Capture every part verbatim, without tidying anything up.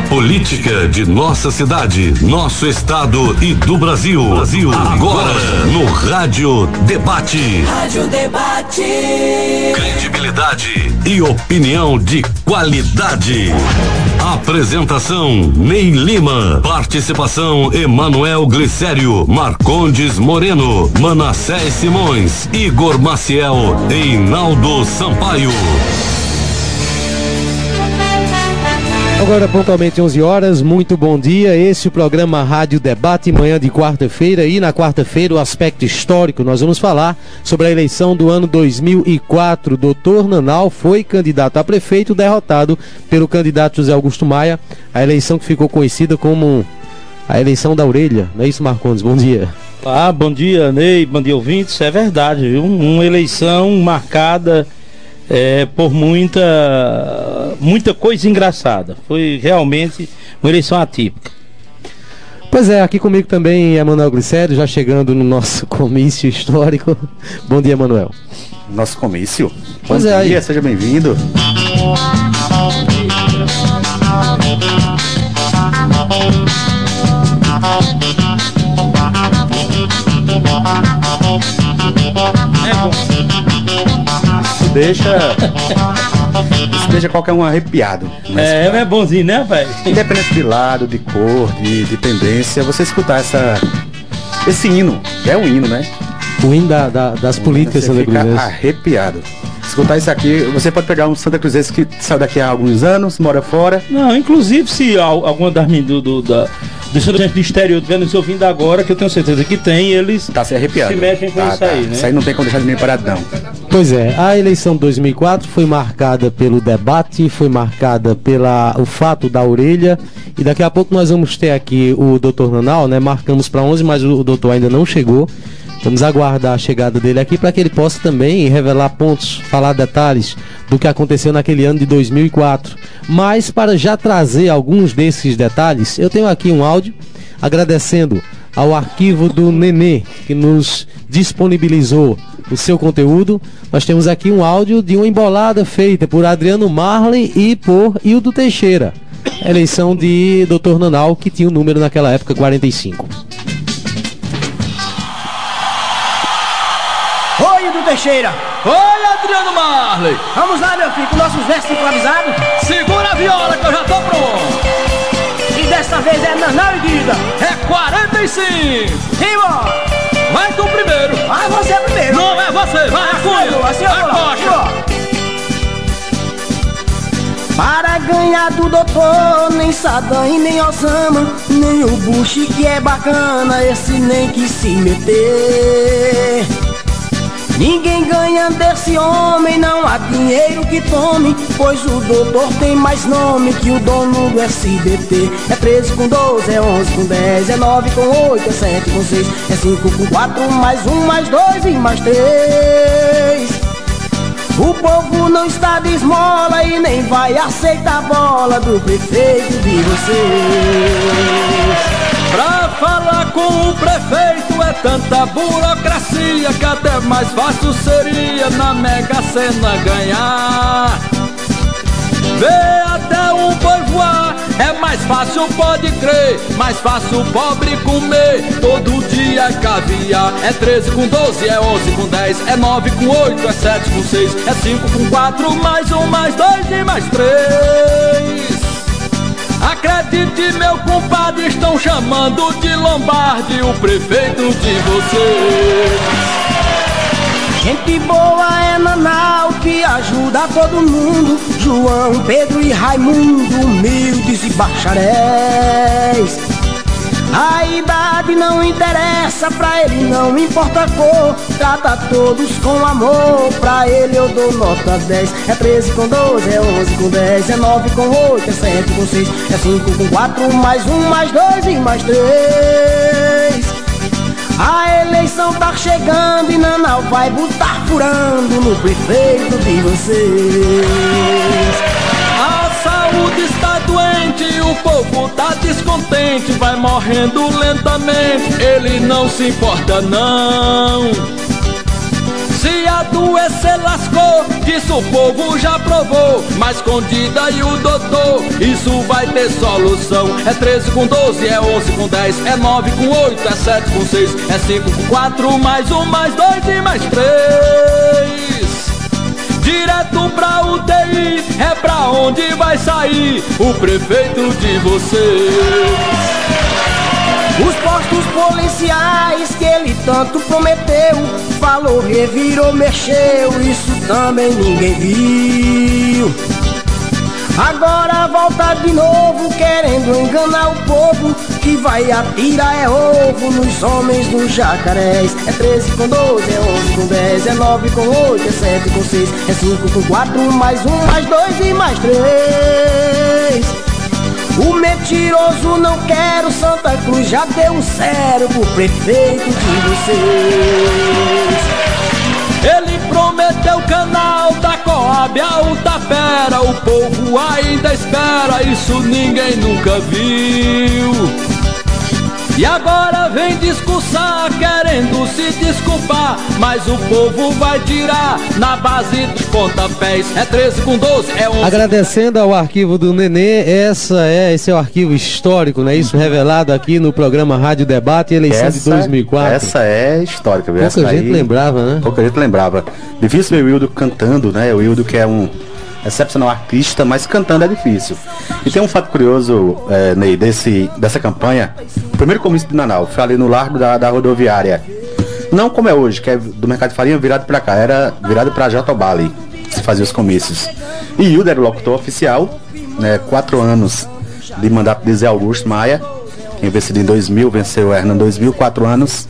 política de nossa cidade, nosso estado e do Brasil. Brasil. Agora, no Rádio Debate. Rádio Debate. Credibilidade e opinião de qualidade. Apresentação: Ney Lima. Participação: Emanuel Glicério, Marcondes Moreno, Manassés Simões, Igor Maciel, Reinaldo Sampaio. Agora, pontualmente onze horas, muito bom dia. Esse é o programa Rádio Debate, manhã de quarta-feira. E na quarta-feira, o aspecto histórico, nós vamos falar sobre a eleição do ano dois mil e quatro. Doutor Nanal foi candidato a prefeito, derrotado pelo candidato José Augusto Maia. A eleição que ficou conhecida como a eleição da orelha. Não é isso, Marcondes? Bom dia. Ah, bom dia, Ney. Bom dia, ouvintes. É verdade, viu? Uma eleição marcada É, por muita muita coisa engraçada. Foi realmente uma eleição atípica. Pois é, aqui comigo também Emanuel Glicério, já chegando no nosso comício histórico. Bom dia, Emanuel. Nosso comício? Pois Bom é, dia, aí. Seja bem-vindo. É bom. Deixa. Isso deixa qualquer um arrepiado. É, é bonzinho, né, pai? Independente de lado, de cor, de, de tendência, você escutar essa, esse hino, que é um hino, né? O hino da, da, das políticas você fica santacruzenses. arrepiado. Escutar isso aqui, você pode pegar um Santa Cruzense que saiu daqui há alguns anos, mora fora. Não, inclusive se al- alguma das meninas do, do, da, do Santa Gente do exterior estiver nos ouvindo agora, que eu tenho certeza que tem, eles Tá se arrepiado. se mexem com tá, isso tá. aí, né? Isso aí não tem como deixar de mim paradão. Pois é, a eleição de dois mil e quatro foi marcada pelo debate, foi marcada pela o fato da orelha, e daqui a pouco nós vamos ter aqui o doutor Nanal, né? Marcamos para onze, mas o, o doutor ainda não chegou. Vamos aguardar a chegada dele aqui para que ele possa também revelar pontos, falar detalhes do que aconteceu naquele ano de dois mil e quatro. Mas para já trazer alguns desses detalhes, eu tenho aqui um áudio agradecendo ao arquivo do Nenê, que nos disponibilizou o seu conteúdo. Nós temos aqui um áudio de uma embolada feita por Adriano Marley e por Hildo Teixeira. A eleição de doutor Nanal, que tinha o número naquela época quarenta e cinco. Oi, Hildo Teixeira. Oi, Adriano Marley. Vamos lá, meu filho, com nossos versos improvisados. Segura a viola que eu já tô pronto. E dessa vez é Nanal e Guida. É quarenta e cinco. Embora. Vai tu primeiro. Vai você primeiro. Não é você, vai a cunha. Assim eu vou lá, assim eu vou lá. Para ganhar do doutor, nem Saddam e nem Osama, nem o Bush que é bacana, esse nem quis se meter. Ninguém ganha desse homem, não há dinheiro que tome, pois o doutor tem mais nome que o dono do S B T. É treze com doze, é onze com dez, é nove com oito, é sete com seis, é cinco com quatro, mais um, mais dois e mais três. O povo não está de esmola e nem vai aceitar a bola do prefeito de vocês. Pra falar com o prefeito é tanta burocracia que até mais fácil seria na Mega Sena ganhar. Vê até um boi voar, é mais fácil, pode crer, mais fácil o pobre comer. Todo dia é caviar, é treze com doze, é onze com dez, é nove com oito, é sete com seis, é cinco com quatro, mais um, mais dois e mais três. Acredite, meu compadre, estão chamando de Lombardi o prefeito de vocês. Gente boa é Nanal, que ajuda todo mundo, João, Pedro e Raimundo, humildes e bacharéis. A idade não interessa, pra ele não importa a cor, trata todos com amor, pra ele eu dou nota dez. É treze com doze, é onze com dez, é nove com oito, é sete com seis, é cinco com quatro, mais um, mais dois e mais três. A eleição tá chegando e Nanal vai botar furando no prefeito de vocês. A saúde está doente, o povo tá descontente, vai morrendo lentamente, ele não se importa não. Se adoecer lascou, disso o povo já provou. Mas escondida e o doutor, isso vai ter solução. É treze com doze, é onze com dez, é nove com oito, é sete com seis, é cinco com quatro, mais um, mais dois e mais três. Direto pra U T I, é pra onde vai sair o prefeito de vocês. Os postos policiais que ele tanto prometeu, falou, revirou, mexeu, isso também ninguém viu. Agora volta de novo, querendo enganar o povo, que vai atirar é ovo nos homens dos jacarés. É treze com doze, é onze com dez, é nove com oito, é sete com seis, é cinco com quatro, mais um, mais dois e mais três. O mentiroso não quer, o Santa Cruz já deu um zero pro prefeito de vocês. Ele prometeu canal da Coab ao Tapera, o povo ainda espera, isso ninguém nunca viu. E agora vem discursar, querendo se desculpar, mas o povo vai tirar na base dos pontapés. É treze com doze, é onze. Agradecendo ao arquivo do Nenê, essa é, esse é o arquivo histórico, né? Isso revelado aqui no programa Rádio Debate, eleição essa, de dois mil e quatro. Essa é histórica, viu? Pouca essa gente aí, lembrava, né? Pouca gente lembrava. Difícil ver o Wildo cantando, né? O Wildo que é um excepcional artista, mas cantando é difícil. E tem um fato curioso, é, Ney, desse, dessa campanha. O primeiro comício de Nanau foi ali no largo da, da rodoviária. Não como é hoje, que é do Mercado de Farinha virado pra cá, era virado pra Jatobá, que se fazia os comícios. E Hildo era o locutor oficial, né, quatro anos de mandato de Zé Augusto Maia, quem venceu em dois mil, venceu Hernan em dois mil, quatro anos.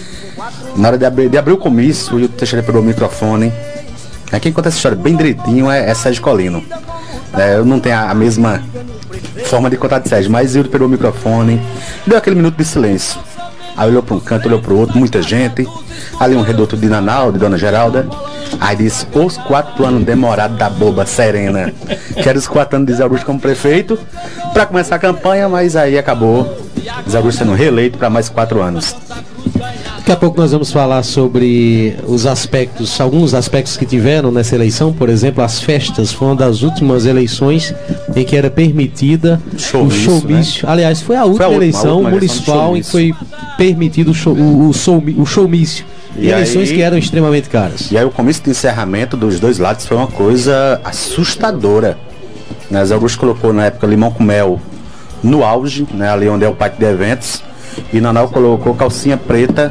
Na hora de abrir, de abrir o comício, o Hildo Teixeira pegou o microfone. É, quem conta essa história bem direitinho é, é Sérgio Colino. É, eu não tenho a, a mesma forma de contar de Sérgio, mas Hildo pegou o microfone, deu aquele minuto de silêncio. Aí olhou para um canto, olhou para o outro, muita gente. Ali um reduto de Nanau, de Dona Geralda. Aí disse, os quatro anos demorados da boba serena. Que era os quatro anos de Zé Augusto como prefeito, para começar a campanha, mas aí acabou Zé Augusto sendo reeleito para mais quatro anos. Daqui a pouco nós vamos falar sobre os aspectos, alguns aspectos que tiveram nessa eleição. Por exemplo, as festas foi uma das últimas eleições em que era permitida showmício, o showmício. Né? Aliás, foi a última, foi a última eleição a última municipal em que foi permitido o, show, o, o, show, o showmício. E eleições aí, que eram extremamente caras. E aí o comício de encerramento dos dois lados foi uma coisa assustadora. Né? Zé Augusto colocou na época Limão com Mel no auge, né? Ali onde é o pátio de eventos. E Nanau colocou Calcinha Preta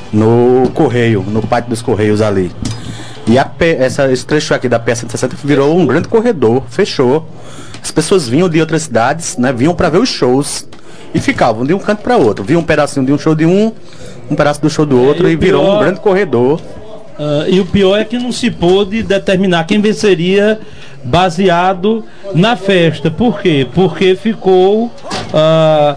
no Correio, no pátio dos Correios ali. E a P, essa, esse trecho aqui da P S cento e sessenta virou um grande corredor, fechou. As pessoas vinham de outras cidades, né, vinham para ver os shows e ficavam de um canto para outro. Vinha um pedacinho de um show de um, um pedaço do show do outro, é, e, e virou pior, um grande corredor. Uh, e o pior é que não se pôde determinar quem venceria baseado na festa. Por quê? Porque ficou... Uh,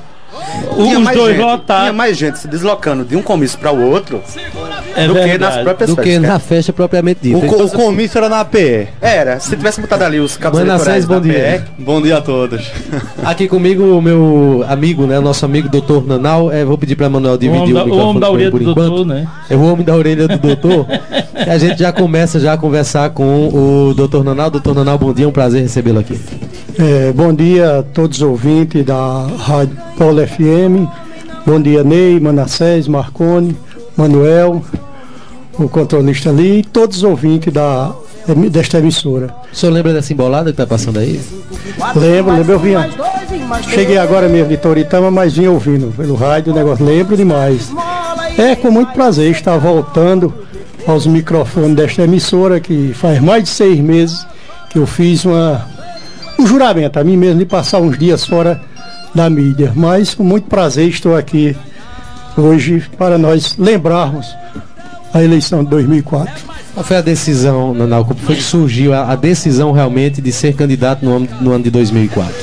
os dois gente, lotados. Tinha mais gente se deslocando de um comício para o outro é do verdade. que nas próprias do festas. Do que na festa propriamente dita. O, então, o comício era na P E. Era, se tivesse botado ali os cabos eleitorais bom dia. P E. Bom dia a todos. Aqui comigo o meu amigo, né, o nosso amigo doutor Nanau. É, vou pedir para Manuel dividir o, o, o microfone homem da orelha por do enquanto. doutor, né? É o homem da orelha do doutor. E a gente já começa já a conversar com o doutor Nanau. doutor Nanau, bom dia, é um prazer recebê-lo aqui. É, bom dia a todos os ouvintes da Rádio Polo F M. Bom dia, Ney, Manassés, Marconi, Manuel, o controlista ali e todos os ouvintes da, desta emissora. O senhor lembra dessa embolada que está passando aí? Lembro, lembro, eu vinha. Cheguei agora mesmo de Toritama, mas vinha ouvindo pelo rádio o negócio, lembro demais. É com muito prazer estar voltando aos microfones desta emissora, que faz mais de seis meses que eu fiz uma, um juramento a mim mesmo de passar uns dias fora da mídia, mas com muito prazer estou aqui hoje para nós lembrarmos a eleição de dois mil e quatro. Qual foi a decisão, Nanau? Como foi que surgiu a, a decisão realmente de ser candidato no ano, no ano de dois mil e quatro?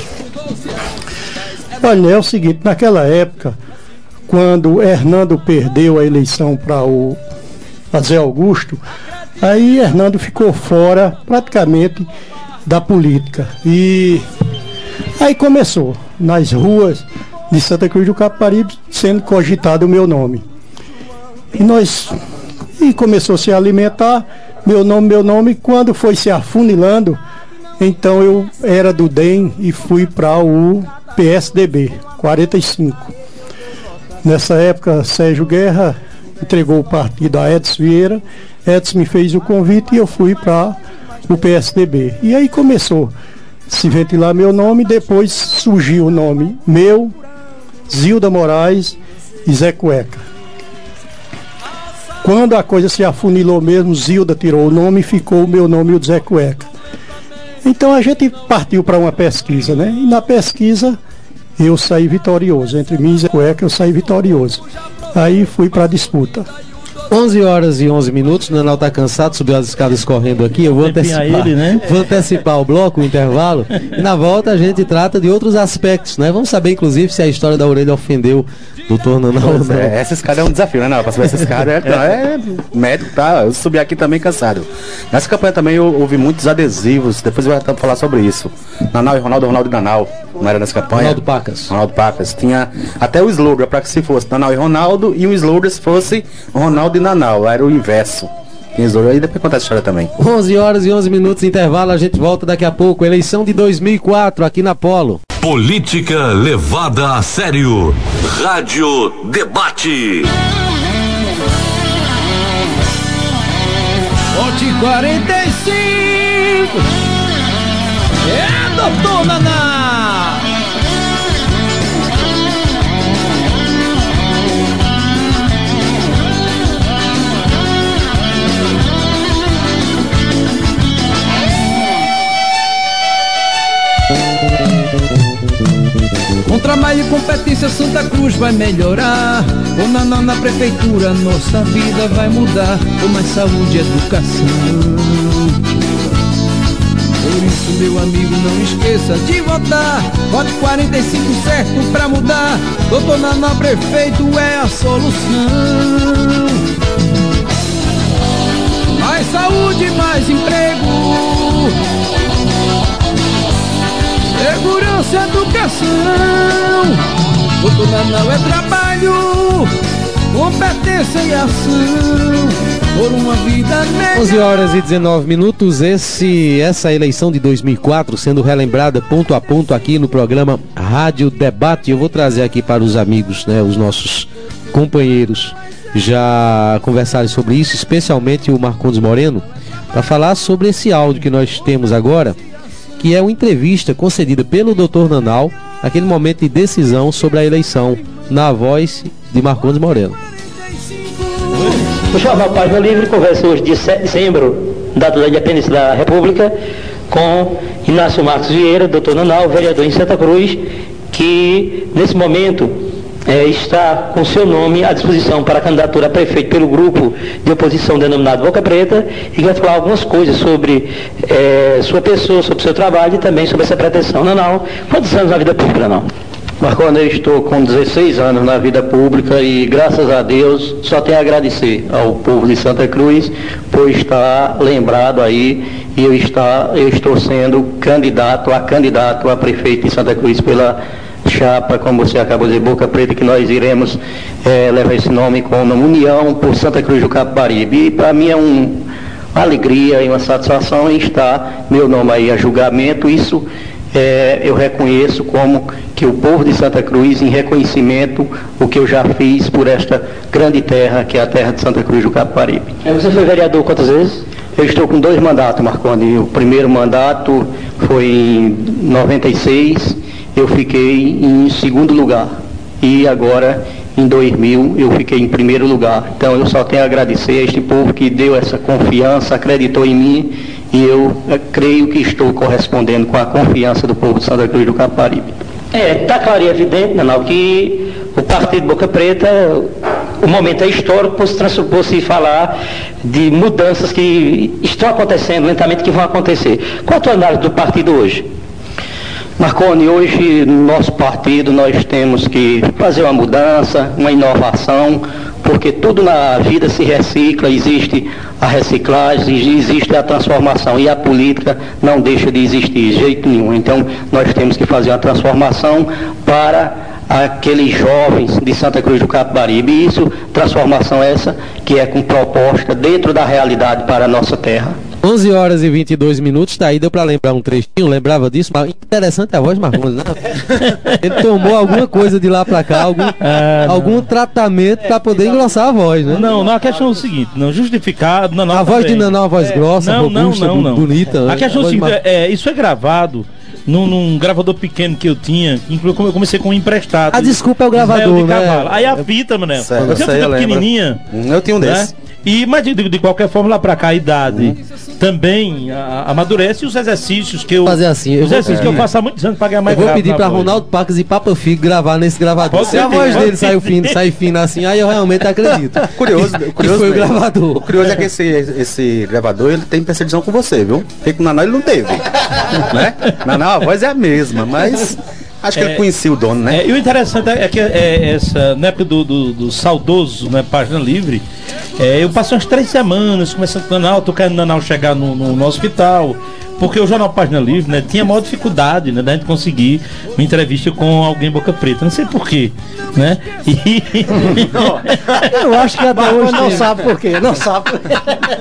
Olha, é o seguinte, naquela época, quando Hernando perdeu a eleição para o pra Zé Augusto, aí Hernando ficou fora praticamente da política. E aí começou nas ruas de Santa Cruz do Capibaribe sendo cogitado o meu nome. E nós, E começou a se alimentar, meu nome, meu nome, quando foi se afunilando, então eu era do D E M e fui para o P S D B, quarenta e cinco. Nessa época, Sérgio Guerra entregou o partido a Edson Vieira, Edson me fez o convite e eu fui para o P S D B. E aí começou a se ventilar meu nome, depois surgiu o nome meu, Zilda Moraes e Zé Cueca. Quando a coisa se afunilou mesmo, Zilda tirou o nome e ficou o meu nome e o Zé Cueca. Então a gente partiu para uma pesquisa, né? E na pesquisa eu saí vitorioso. Entre mim e Zé Cueca eu saí vitorioso. Aí fui para a disputa. onze horas e onze minutos, o Nanal está cansado, subiu as escadas correndo aqui, eu vou antecipar, ele, né? vou antecipar o bloco, o intervalo, e na volta a gente trata de outros aspectos, né? Vamos saber, inclusive, se a história da orelha ofendeu doutor Nanal ou não. É, essa escada é um desafio, né? Não, pra subir essa escada é, é médico, tá? Eu subi aqui também cansado. Nessa campanha também eu ouvi muitos adesivos, depois eu vou falar sobre isso. Nanal e Ronaldo, Ronaldo e Nanal, não era nessa campanha? Ronaldo Pacas. Ronaldo Pacas. Tinha até o slogan, para que se fosse Nanal e Ronaldo, e o slogan se fosse Ronaldo e Nanal, era o inverso. Tinha slogan, aí depois conta essa história também. onze horas e onze minutos, intervalo, a gente volta daqui a pouco. Eleição de dois mil e quatro aqui na Polo. Política levada a sério. Rádio Debate. Vote quarenta e cinco. É, doutor Naná. Com trabalho e competência Santa Cruz vai melhorar. Com Naná na prefeitura nossa vida vai mudar. Com mais saúde e educação. Por isso meu amigo não esqueça de votar. Vote quarenta e cinco certo pra mudar. Doutor Naná prefeito é a solução. Mais saúde, mais emprego, segurança e educação. Doutor Nanal é trabalho, competência e ação, por uma vida melhor. onze horas e dezenove minutos, esse, essa eleição de dois mil e quatro sendo relembrada ponto a ponto aqui no programa Rádio Debate. Eu vou trazer aqui para os amigos, né, os nossos companheiros já conversarem sobre isso, especialmente o Marcondes Moreno, para falar sobre esse áudio que nós temos agora, que é uma entrevista concedida pelo doutor Nanal naquele momento de decisão sobre a eleição, na voz de Marcondes Moreno. O jornal Página Livre conversa hoje, dia sete de dezembro, data da independência da República, com Inácio Marcos Vieira, doutor Nanal, vereador em Santa Cruz, que nesse momento é, está com seu nome à disposição para a candidatura a prefeito pelo grupo de oposição denominado Boca Preta, e que vai falar algumas coisas sobre é, sua pessoa, sobre seu trabalho e também sobre essa pretensão. Nanal, quantos anos na vida pública, Nanal? Marcondes, eu estou com dezesseis anos na vida pública e, graças a Deus, só tenho a agradecer ao povo de Santa Cruz por estar lembrado aí, e eu, estar, eu estou sendo candidato a candidato a prefeito de Santa Cruz pela chapa, como você acabou de dizer, Boca Preta, que nós iremos é, levar esse nome como União por Santa Cruz do Capibaribe. E para mim é um, uma alegria e uma satisfação em estar meu nome aí a julgamento. Isso é, eu reconheço como que o povo de Santa Cruz, em reconhecimento o que eu já fiz por esta grande terra, que é a terra de Santa Cruz do Capibaribe. Você foi vereador quantas vezes? Eu estou com dois mandatos, Marcondes. O primeiro mandato foi em noventa e seis, eu fiquei em segundo lugar. E agora, em dois mil, eu fiquei em primeiro lugar. Então eu só tenho a agradecer a este povo que deu essa confiança, acreditou em mim, e eu creio que estou correspondendo com a confiança do povo de Santa Cruz do Capibaribe. É, está claro e evidente, Nanal, que o Partido Boca Preta, o momento é histórico por se, por se falar de mudanças que estão acontecendo lentamente, que vão acontecer. Qual a tua análise do partido hoje? Marconi, hoje no nosso partido nós temos que fazer uma mudança, uma inovação, porque tudo na vida se recicla, existe a reciclagem, existe a transformação, e a política não deixa de existir de jeito nenhum. Então nós temos que fazer uma transformação para aqueles jovens de Santa Cruz do Capibaribe. E isso, transformação essa que é com proposta dentro da realidade para a nossa terra. onze horas e vinte e dois minutos, daí deu pra lembrar um trechinho, lembrava disso, mas interessante a voz Marcondes, né? Ele tomou alguma coisa de lá pra cá, algum, ah, algum tratamento pra poder engrossar a voz, né? Não, não, a questão é o seguinte, não, justificado, não, não, a voz de Naná é uma voz é, grossa, não, robusta, não, não, não. bonita. A questão é o seguinte, é, isso é gravado Num, num gravador pequeno que eu tinha, inclusive eu comecei com um emprestado. A desculpa é o gravador, né? Aí a fita, mano, certo, eu tinha fita pequenininha. Eu tenho um né? desse. E, mas de, de qualquer forma, lá pra cá, a idade uhum. também a, amadurece, e os exercícios que eu... Fazer assim, eu os exercícios é. que eu faço há muitos anos pra ganhar mais. Eu vou pedir pra Ronaldo Paques e Papa Figo gravar nesse gravador. Se a voz dele sai fina, sai fina assim, aí eu realmente acredito. Curioso, curioso foi o gravador. O curioso é que esse, esse gravador, ele tem percepção com você, viu? Porque com o Naná ele não teve. Né? Naná, a voz é a mesma, mas... Acho que é, ele conhecia o dono, né? É, e o interessante é que é, essa, na época do, do, do saudoso, né, Página Livre, é, eu passei umas três semanas começando com o Nanau, tô querendo o Nanau chegar no, no, no hospital, porque o jornal Página Livre, né, tinha maior dificuldade, né, da gente conseguir uma entrevista com alguém boca preta, não sei porquê, né? E... eu acho que até hoje não sabe porquê, não sabe porquê.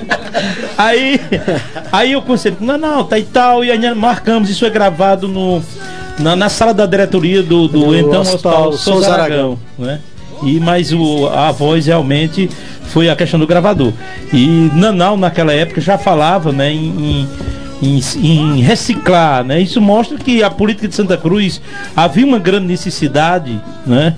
Aí, aí eu comecei, não, não, tá e tal, e aí marcamos, isso é gravado no... Na, na sala da diretoria do, do, do então Hospital Souza Aragão, né? E, mas o, a voz realmente foi a questão do gravador. E Nanau naquela época já falava, né, em, em, em reciclar, né? Isso mostra que a política de Santa Cruz havia uma grande necessidade, né,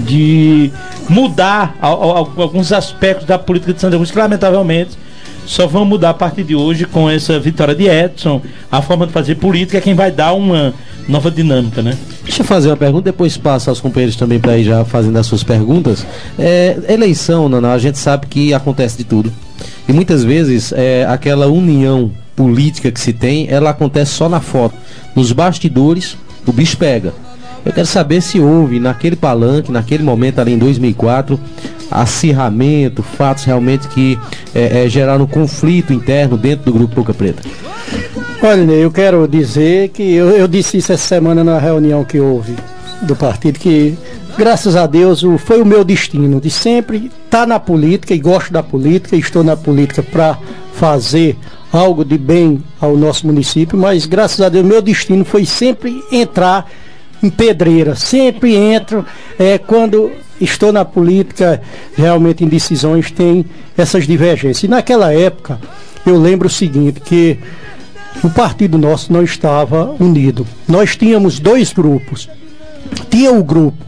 de mudar a, a, a, alguns aspectos da política de Santa Cruz, que lamentavelmente só vão mudar a partir de hoje com essa vitória de Edson. A forma de fazer política é quem vai dar uma nova dinâmica, né? Deixa eu fazer uma pergunta, depois passa aos companheiros também para ir já fazendo as suas perguntas. É, eleição, Naná, a gente sabe que acontece de tudo. E muitas vezes é, aquela união política que se tem, ela acontece só na foto. Nos bastidores, o bicho pega. Eu quero saber se houve naquele palanque, naquele momento ali em dois mil e quatro, acirramento, fatos realmente que é, é, geraram conflito interno dentro do Grupo Boca Preta. Olha, Ney, eu quero dizer que eu, eu disse isso essa semana na reunião que houve do partido, que graças a Deus o, foi o meu destino de sempre estar na política, e gosto da política, e estou na política para fazer algo de bem ao nosso município, mas graças a Deus meu destino foi sempre entrar em pedreira, sempre entro é, quando estou na política, realmente em decisões tem essas divergências. E naquela época eu lembro o seguinte, que o partido nosso não estava unido. Nós tínhamos dois grupos. Tinha o grupo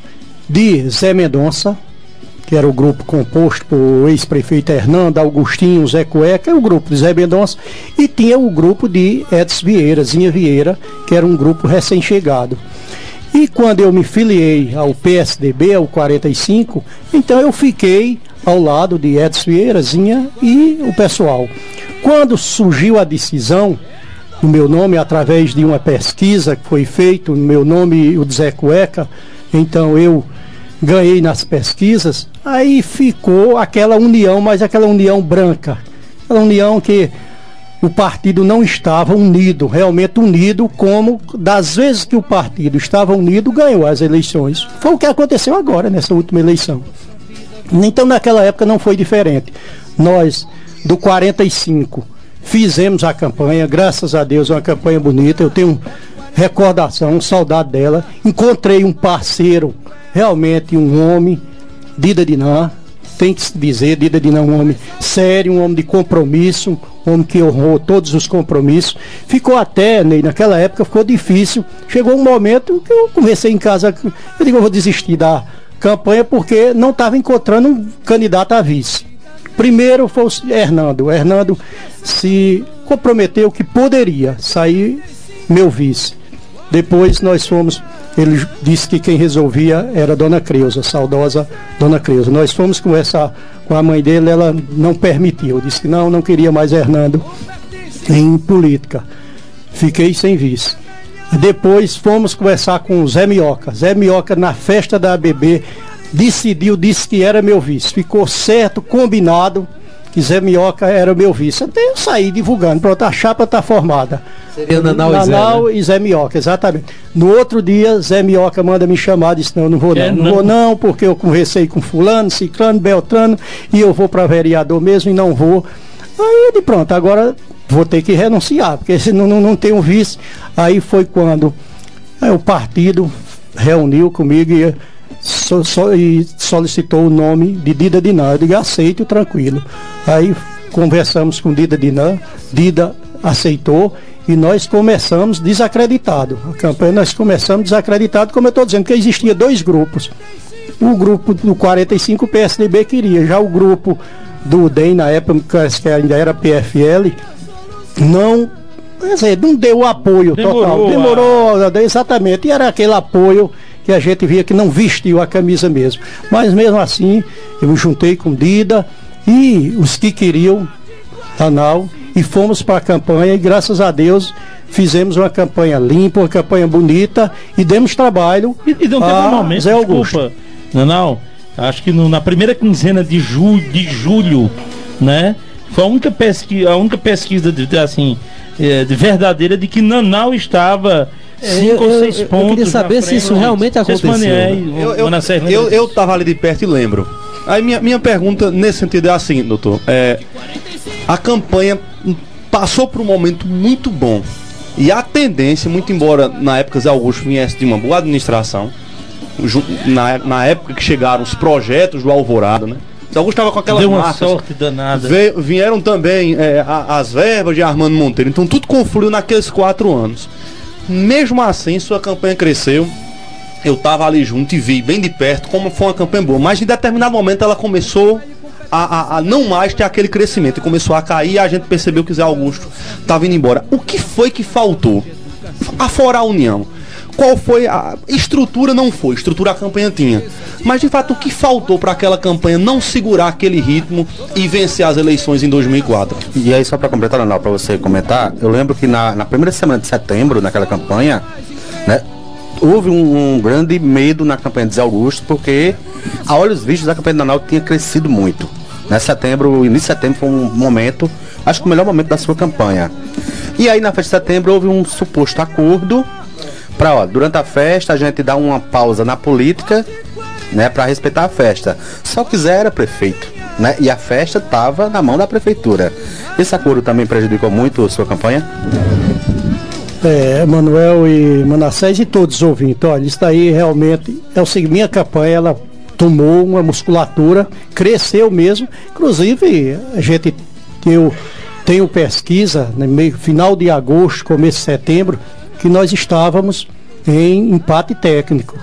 de Zé Mendonça, que era o grupo composto por ex-prefeito Hernando, Augustinho, Zé Cueca, é o grupo de Zé Mendonça, e tinha o grupo de Edson Vieira, Zinha Vieira, que era um grupo recém-chegado. E quando eu me filiei ao P S D B, ao quarenta e cinco, então eu fiquei ao lado de Edson Vieira, Zinha e o pessoal. Quando surgiu a decisão, o meu nome, através de uma pesquisa que foi feita, o meu nome e o de Zé Cueca, então eu ganhei nas pesquisas, aí ficou aquela união, mas aquela união branca, aquela união que o partido não estava unido, realmente unido, como das vezes que o partido estava unido, ganhou as eleições. Foi o que aconteceu agora, nessa última eleição. Então naquela época não foi diferente. Nós, do quarenta e cinco, fizemos a campanha, graças a Deus, uma campanha bonita, eu tenho recordação, saudade dela. Encontrei um parceiro, realmente um homem, Dida Dinan, tem que se dizer, Dida Dinan, um homem sério, um homem de compromisso, um homem que honrou todos os compromissos. Ficou até, Ney, naquela época ficou difícil. Chegou um momento que eu conversei em casa, eu digo, eu vou desistir da campanha porque não estava encontrando um candidato a vice. Primeiro foi o Hernando. O Hernando se comprometeu que poderia sair meu vice. Depois nós fomos, ele disse que quem resolvia era a Dona Creuza, a saudosa Dona Creuza. Nós fomos conversar com a mãe dele, ela não permitiu. Disse que não, não queria mais Hernando em política. Fiquei sem vice. Depois fomos conversar com o Zé Mioca. Zé Mioca, na festa da A B B, decidiu, disse que era meu vice. Ficou certo, combinado, que Zé Minhoca era meu vice. Até eu saí divulgando, pronto, a chapa está formada. Seria Nanau, Nanau e Zé, né? e Zé Minhoca, exatamente. No outro dia, Zé Minhoca manda me chamar, disse, não, não vou não, É, não, não. vou não, porque eu conversei com fulano, ciclano, beltrano, e eu vou para vereador mesmo e não vou. Aí ele, pronto, agora vou ter que renunciar, porque se não, não, não tem um vice. Aí foi quando aí o partido reuniu comigo e, so, so, e solicitou o nome de Dida Dinan. Eu digo, aceito, tranquilo. Aí conversamos com Dida Dinan, Dida aceitou e nós começamos desacreditado. A campanha nós começamos desacreditado, como eu estou dizendo, que existia dois grupos. O grupo do quarenta e cinco P S D B queria, já o grupo do D E M, na época que ainda era P F L, não, quer dizer, não deu o apoio Demorou, total. Demorou, exatamente. E era aquele apoio que a gente via que não vestiu a camisa mesmo. Mas mesmo assim, eu me juntei com Dida e os que queriam Nanau e fomos para a campanha e graças a Deus fizemos uma campanha limpa, uma campanha bonita e demos trabalho E, e não teve a um momento, Zé Augusto. desculpa, Nanau, acho que no- na primeira quinzena de julho, de julho, né? Foi a única pesquisa, a única pesquisa de, de, assim, eh, de verdadeira de que Nanau estava cinco eu- ou seis eu- eu pontos. queria saber na se frente. isso realmente Não sei se aconteceu, Manier, né? Eu, eu, Manassés lembra eu, disso. eu tava ali de perto e lembro. Aí minha, minha pergunta nesse sentido é a seguinte, doutor. É, a campanha passou por um momento muito bom. E a tendência, muito embora na época Zé Augusto viesse de uma boa administração, ju- na, na época que chegaram os projetos do Alvorada, né? Zé Augusto estava com aquelas Deu uma marcas. sorte danada. Veio- vieram também é, a- as verbas de Armando Monteiro. Então tudo confluiu naqueles quatro anos. Mesmo assim, sua campanha cresceu. Eu estava ali junto e vi bem de perto como foi uma campanha boa. Mas em determinado momento ela começou a, a- a não mais ter aquele crescimento. E começou a cair e a gente percebeu que Zé Augusto estava indo embora. O que foi que faltou? Afora a união. Qual foi a estrutura? Não foi, estrutura a campanha tinha. Mas de fato o que faltou para aquela campanha não segurar aquele ritmo e vencer as eleições em dois mil e quatro? E aí, só para completar, Nanau, para você comentar, eu lembro que na, na primeira semana de setembro, naquela campanha, né, houve um, um grande medo na campanha de Zé Augusto, porque a olhos vistos a campanha de Nanau tinha crescido muito. Né, setembro, o início de setembro foi um momento, acho que o melhor momento da sua campanha. E aí na festa de setembro houve um suposto acordo para, ó, durante a festa a gente dar uma pausa na política, né, para respeitar a festa. Só que Zé era prefeito, né, e a festa estava na mão da prefeitura. Esse acordo também prejudicou muito a sua campanha? É, Manuel e Manassés e todos os ouvintes, olha, isso daí realmente é o seguinte, minha campanha, ela tomou uma musculatura, cresceu mesmo, inclusive a gente, eu tenho pesquisa, no meio, final de agosto, começo de setembro, que nós estávamos em empate técnico.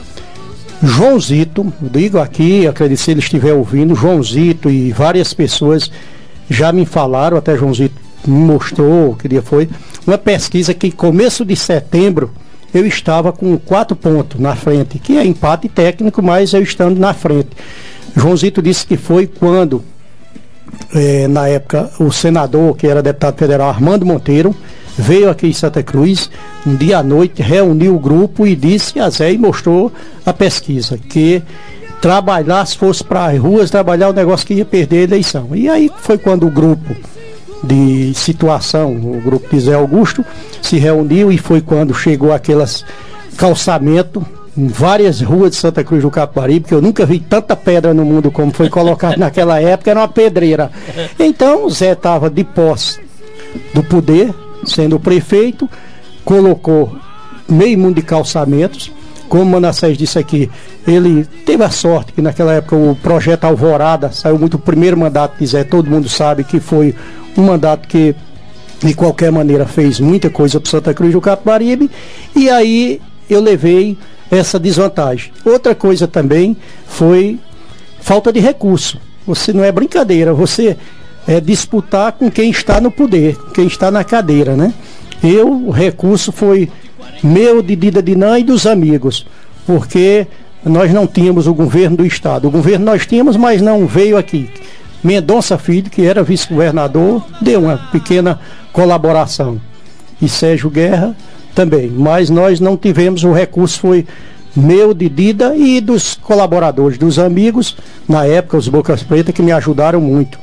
Joãozito, digo aqui, acredito se ele estiver ouvindo, Joãozito e várias pessoas já me falaram, até Joãozito me mostrou, que dia foi, uma pesquisa que em começo de setembro eu estava com quatro pontos na frente, que é empate técnico, mas eu estando na frente. Joãozito disse que foi quando, eh, na época, o senador, que era deputado federal, Armando Monteiro, veio aqui em Santa Cruz, um dia à noite, reuniu o grupo e disse a Zé e mostrou a pesquisa, que trabalhar, se fosse para as ruas, trabalhar o negócio que ia perder a eleição. E aí foi quando o grupo de situação, o grupo de Zé Augusto, se reuniu e foi quando chegou aquelas calçamento em várias ruas de Santa Cruz do Capibaribe, que eu nunca vi tanta pedra no mundo como foi colocado naquela época, era uma pedreira. Então o Zé estava de posse do poder, sendo o prefeito, colocou meio mundo de calçamentos. Como o Manassés disse aqui, ele teve a sorte que naquela época o projeto Alvorada saiu muito, o primeiro mandato de Zé, todo mundo sabe que foi um mandato que de qualquer maneira fez muita coisa para Santa Cruz do Capibaribe, e aí eu levei essa desvantagem. Outra coisa também foi falta de recurso. Você não é brincadeira, você é disputar com quem está no poder, com quem está na cadeira, né? Eu, o recurso foi meu, de Dida Dinan e dos amigos, porque nós não tínhamos o governo do estado. O governo nós tínhamos, mas não veio aqui. Mendonça Filho, que era vice-governador, deu uma pequena colaboração. E Sérgio Guerra também. Mas nós não tivemos, o recurso foi meu, de Dida e dos colaboradores, dos amigos, na época, os Bocas Pretas, que me ajudaram muito.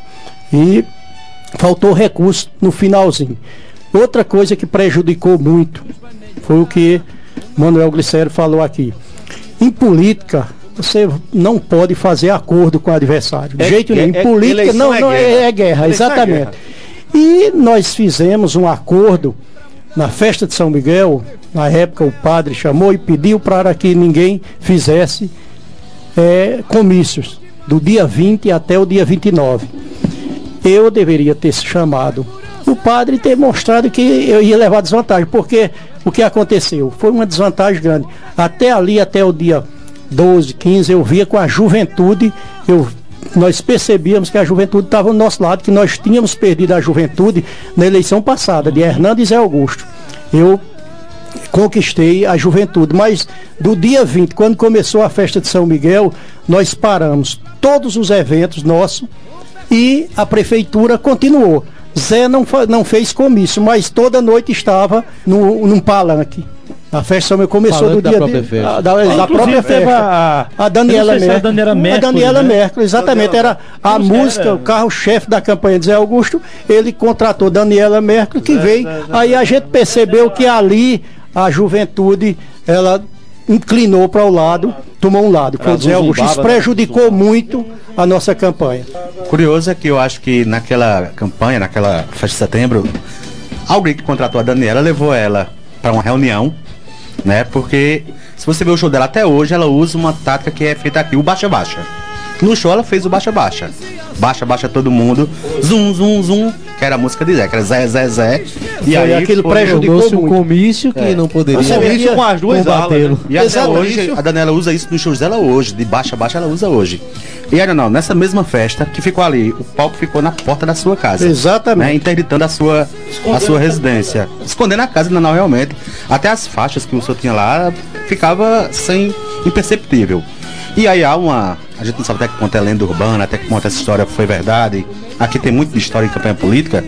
E faltou recurso no finalzinho. Outra coisa que prejudicou muito foi o que Manuel Glicério falou aqui. Em política, você não pode fazer acordo com o adversário. De é, jeito nenhum. Em é, política, não, é não guerra. é, é guerra, exatamente. É guerra. E nós fizemos um acordo na festa de São Miguel. Na época, o padre chamou e pediu para que ninguém fizesse é, comícios do dia vinte até o dia vinte e nove. Eu deveria ter chamado o padre, ter mostrado que eu ia levar desvantagem, porque o que aconteceu? Foi uma desvantagem grande. Até ali, até o dia doze, quinze, eu via com a juventude, eu, nós percebíamos que a juventude estava do nosso lado, que nós tínhamos perdido a juventude na eleição passada, de Hernando e Zé Augusto. Eu conquistei a juventude, mas do dia vinte, quando começou a festa de São Miguel, nós paramos todos os eventos nossos e a prefeitura continuou. Zé não, não fez comício, mas toda noite estava no, num palanque. A festa começou do dia de, a, da, da própria festa. A, a Daniela Mercury. A Daniela Mercury, a Daniela né? Mercury, exatamente. Era a música, era? O carro-chefe da campanha de Zé Augusto. Ele contratou Daniela Mercury, que Zé, veio. Zé, Zé, aí a gente percebeu que ali a juventude, ela inclinou para o lado, tomou um lado. Foi o Zé Augusto. Isso prejudicou muito a nossa campanha. Curioso é que eu acho que naquela campanha, naquela festa de setembro, alguém que contratou a Daniela levou ela para uma reunião, né? Porque se você ver o show dela até hoje, ela usa uma tática que é feita aqui, o baixa-baixa. No show ela fez o baixa-baixa. Baixa-baixa todo mundo, zum, zum, zum, que era a música de Zé, que era Zé, Zé, Zé. E foi aí aquilo prejudicou muito. Um comício que é. não poderia comício com as duas alas, né? E até hoje, a Daniela usa isso nos shows dela hoje, de baixa-baixa ela usa hoje. E aí, não, nessa mesma festa que ficou ali, o palco ficou na porta da sua casa. Exatamente. Né, interditando a sua, a sua residência. Escondendo a casa, não, realmente. Até as faixas que o senhor tinha lá, ficava sem, imperceptível. E aí há uma... A gente não sabe até que ponto é lenda urbana, até que ponto essa história foi verdade. Aqui tem muito de história em campanha política.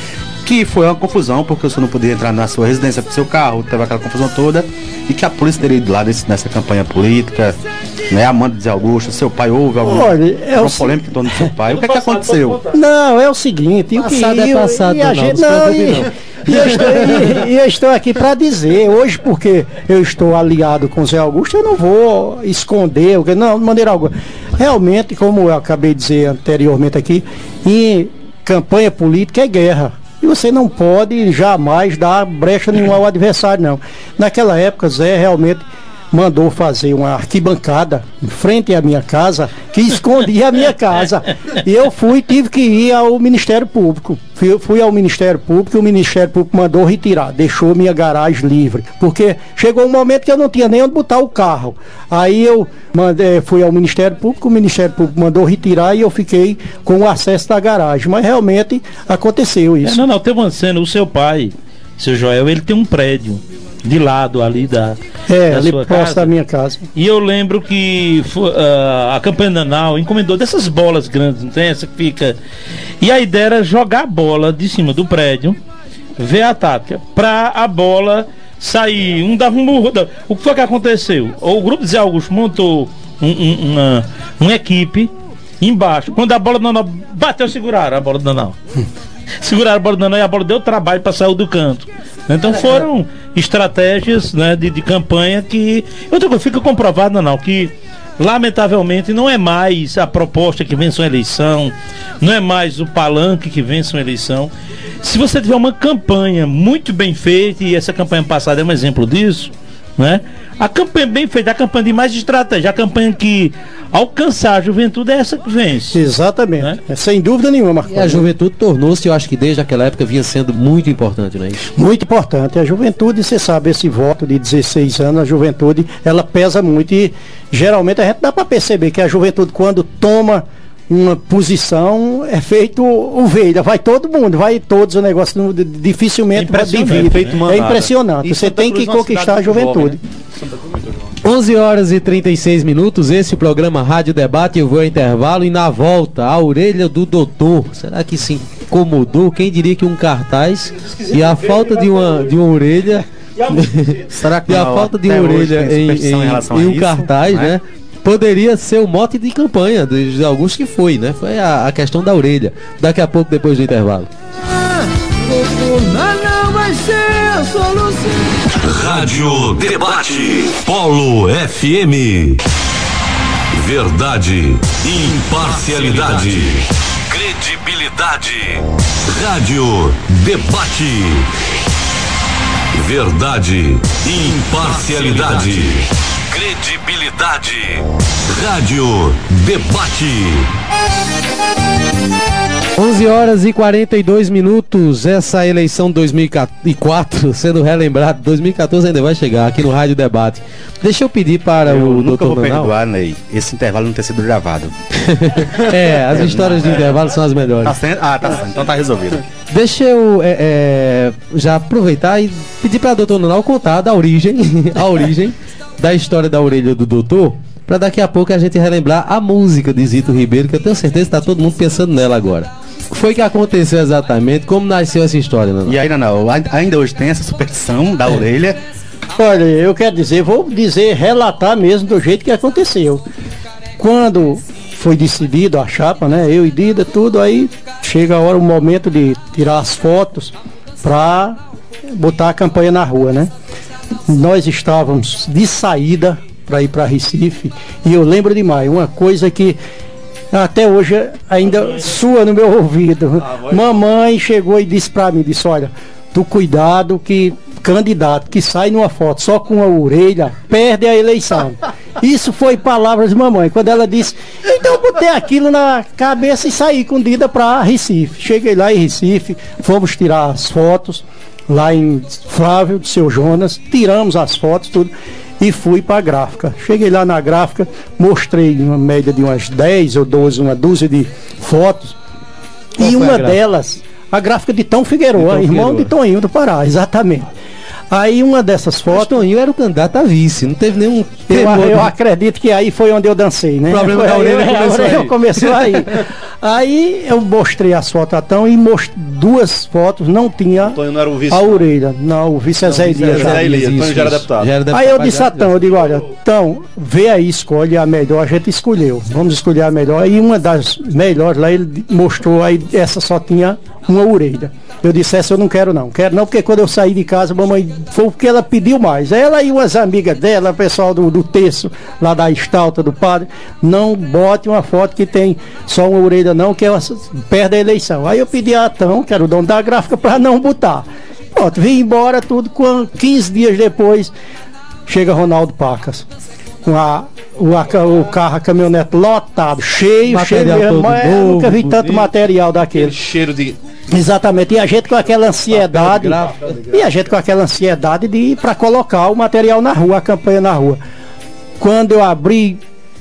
Que foi uma confusão, porque o senhor não podia entrar na sua residência com seu carro, teve aquela confusão toda. E que a polícia teria ido lá nesse, nessa campanha política, né? Amanda de Zé Augusto, seu pai houve alguma, Olha, é alguma polêmica em torno do seu pai. O que é que aconteceu? Não, é o seguinte, o que passado é passado, e a gente não, e, e eu estou, e, e eu estou aqui para dizer, hoje porque eu estou aliado com o Zé Augusto, eu não vou esconder, não, de maneira alguma. Realmente, como eu acabei de dizer anteriormente aqui, em campanha política é guerra. E você não pode jamais dar brecha nenhuma ao adversário, não. Naquela época, Zé realmente mandou fazer uma arquibancada em frente à minha casa, que escondia a minha casa. E eu fui, tive que ir ao Ministério Público. Fui, fui ao Ministério Público e o Ministério Público mandou retirar, deixou minha garagem livre. Porque chegou um momento que eu não tinha nem onde botar o carro. Aí eu mandei, fui ao Ministério Público, o Ministério Público mandou retirar e eu fiquei com o acesso da garagem. Mas realmente aconteceu isso. É, não, não, tem uma cena, o seu pai, seu Joel, ele tem um prédio de lado ali da, é, da ali sua próximo casa. da minha casa. E eu lembro que uh, a campanha Nanal encomendou dessas bolas grandes, não tem essa que fica. E a ideia era jogar a bola de cima do prédio, ver a tática, pra a bola sair. Um dava um murro. O que foi que aconteceu? O grupo de Zé Augusto montou um, um, uma, uma equipe embaixo. Quando a bola do Nanal bateu, seguraram a bola do Nanal. Seguraram a bola do Nanal e a bola deu trabalho para sair do canto. Então foram estratégias, né, de, de campanha que... Outra coisa, fica comprovado, não, que lamentavelmente não é mais a proposta que vence uma eleição, não é mais o palanque que vence uma eleição. Se você tiver uma campanha muito bem feita, e essa campanha passada é um exemplo disso, né? A campanha bem feita, a campanha de mais estratégia, a campanha que alcançar a juventude é essa que vence. Exatamente, né? É, sem dúvida nenhuma, Marcos. E a juventude tornou-se, eu acho que desde aquela época vinha sendo muito importante, não é isso? Muito importante. A juventude, você sabe, esse voto de dezesseis anos, a juventude, ela pesa muito e geralmente a gente dá para perceber que a juventude, quando toma uma posição, é feito o Veida, vai todo mundo, vai todos o negócio, dificilmente vai dividir. É, é impressionante. Você tem que conquistar a juventude. onze horas e trinta e seis minutos, esse programa Rádio Debate, eu vou ao intervalo e na volta, a orelha do doutor. Será que se incomodou? Quem diria que um cartaz e a falta de uma, de uma orelha... Será que e a falta de uma orelha em, em, em um cartaz, né? poderia ser o mote de campanha de, de alguns que foi, né? Foi a, a questão da orelha. Daqui a pouco, depois do intervalo. Não vai ser a solução. Rádio Debate. Polo F M. Verdade, imparcialidade, credibilidade. Rádio Debate. Verdade, imparcialidade, credibilidade. Rádio Debate. onze horas e quarenta e dois minutos. Essa eleição de dois mil e quatro, sendo relembrado, dois mil e quatorze ainda vai chegar aqui no Rádio Debate. Deixa eu pedir para eu o nunca doutor vou Nanal. perdoar, Ney, esse intervalo não ter sido gravado. É, as histórias de intervalo são as melhores. Tá sendo? Ah, tá sendo. Então tá resolvido. Deixa eu é, é, já aproveitar e pedir para o doutor Nanal contar da origem, a origem da história da orelha do doutor, para daqui a pouco a gente relembrar a música de Zito Ribeiro, que eu tenho certeza que está todo mundo pensando nela agora. O que foi que aconteceu exatamente? Como nasceu essa história, Nanal? E aí, Nanal, ainda hoje tem essa superstição da orelha? Olha, eu quero dizer, vou dizer, relatar mesmo do jeito que aconteceu. Quando foi decidido a chapa, né? Eu e Dida, tudo, aí chega a hora, o momento de tirar as fotos para botar a campanha na rua, né? Nós estávamos de saída para ir para Recife e eu lembro demais, uma coisa que até hoje ainda soa no meu ouvido. Mamãe chegou e disse para mim, disse, olha, do cuidado que candidato que sai numa foto só com a orelha perde a eleição. Isso foi palavras de mamãe, quando ela disse, então eu botei aquilo na cabeça e saí com Dida para Recife. Cheguei lá em Recife, fomos tirar as fotos lá em Flávio, do seu Jonas, tiramos as fotos, tudo, e fui para a gráfica. Cheguei lá na gráfica, mostrei uma média de umas dez ou doze, uma dúzia de fotos. Qual e uma delas, a gráfica de Tom Figueiredo, irmão Figueiredo. De Toninho do Pará, exatamente. Aí uma dessas fotos... Mas Toninho era o candidato a vice, não teve nenhum... Eu, eu acredito que aí foi onde eu dancei, né? O problema da orelha começou aí. começou aí. Aí eu mostrei as fotos a Tom e mostrei duas fotos, não tinha não era o vice, a orelha. Não, o vice é Zé Elias. Zé Elias, Antônio já era deputado. Já era deputado. Aí eu disse a Tom, eu digo, olha, Tom, vê aí, escolhe a melhor, a gente escolheu. Vamos escolher a melhor. Aí uma das melhores lá, ele mostrou, aí essa só tinha uma orelha. Eu disse, essa eu não quero não, quero não, porque quando eu saí de casa, a mamãe, foi porque ela pediu mais. Ela e umas amigas dela, o pessoal do, do terço, lá da estalta do padre, não bote uma foto que tem só uma orelha não, que ela perde a eleição. Aí eu pedi a Atão, que era o dono da gráfica, para não botar. Pronto, vim embora tudo, com quinze dias depois, chega Ronaldo Pacas. Com a, o, a, o carro, a caminhonete lotado, cheio, material cheio mesmo. Eu novo, nunca vi tanto material daquele. Aquele cheiro de... Exatamente, e a gente com aquela ansiedade, e a gente com aquela ansiedade de ir para colocar o material na rua, a campanha na rua. Quando eu abri